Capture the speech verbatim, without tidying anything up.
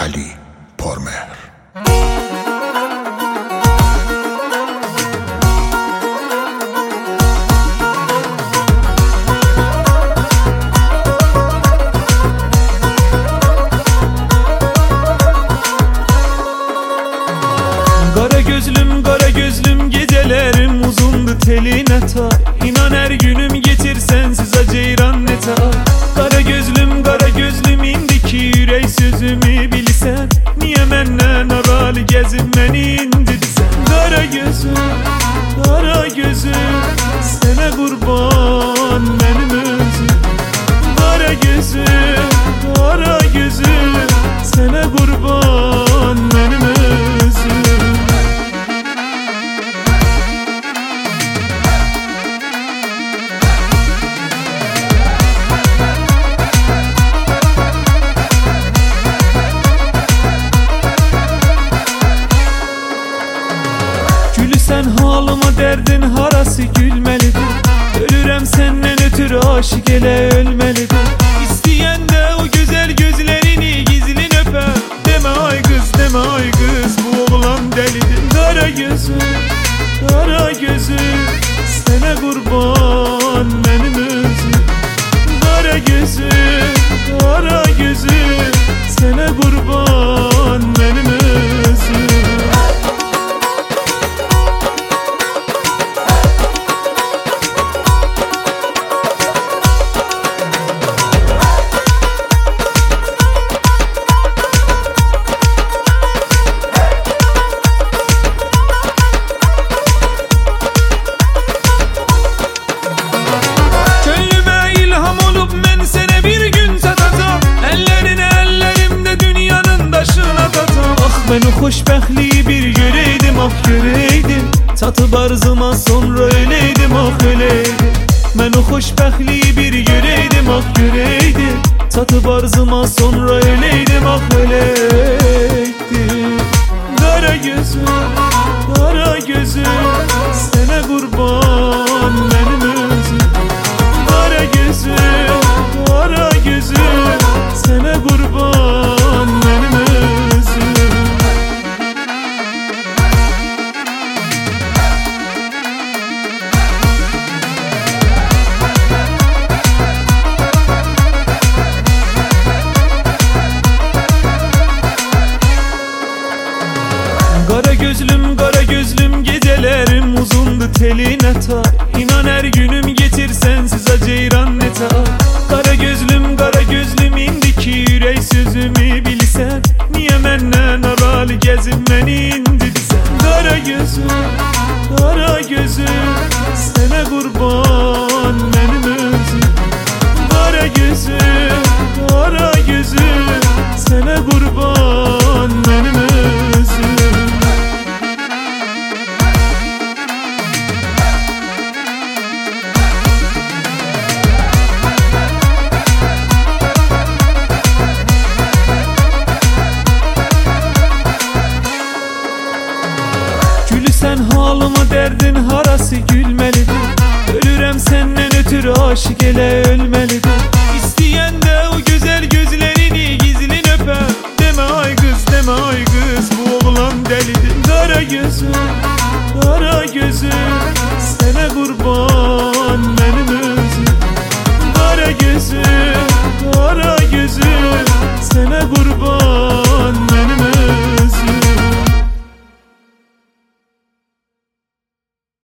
Ali Pormehr. Kara gözlüm kara gözlüm gecelerim uzundu teline tay. İnan her günüm geçir sensiz aceyran ne tay. Kara gözlüm kara gözlüm indiki yürek sözümü bilsen. Niye menden aralı gezin beni indirsen. Kara gözüm kara gözüm sana kurban benim özüm. Kara gözüm kara gözüm sana kurban benim özüm. Sen halıma derdin harası gülmelidir. Ölürem senden ötürü aşık ele ölmelidir. İsteyen de o güzel gözlerini gizlin öper. Deme ay kız deme ay kız bu oğlan delidir. Kara gözüm kara gözüm sana kurban benim özüm. Kara gözüm kara gözüm sana kurban benim özüm. Ben o hoşbəxtliyi bir göreydim ah göreydim. Tatıb arzıma sonra öleydim ah öleydim. Ben o hoşbəxtliyi bir göreydim ah göreydim. Tatıb arzıma sonra öleydim ah öleydim. Kara gözüm kara gözüm sana kurban benim özüm. Kara gözüm kara gözüm sana kurban benim özüm. Kara gözlüm kara gözlüm gecelerim uzundu teline tay. İnan her günüm geçir sensiz aceyran ne tay. Kara gözlüm kara gözlüm indiki yürek sözümü bilsen. Niye menden aralı gezin beni indirsen. Kara gözüm kara gözüm sana kurban benim özüm. Kara gözüm kara gözüm sana kurban benim özüm. Sen halıma derdin harası gülmelidir. Ölürem senden ötürü aşık ele ölmelidir.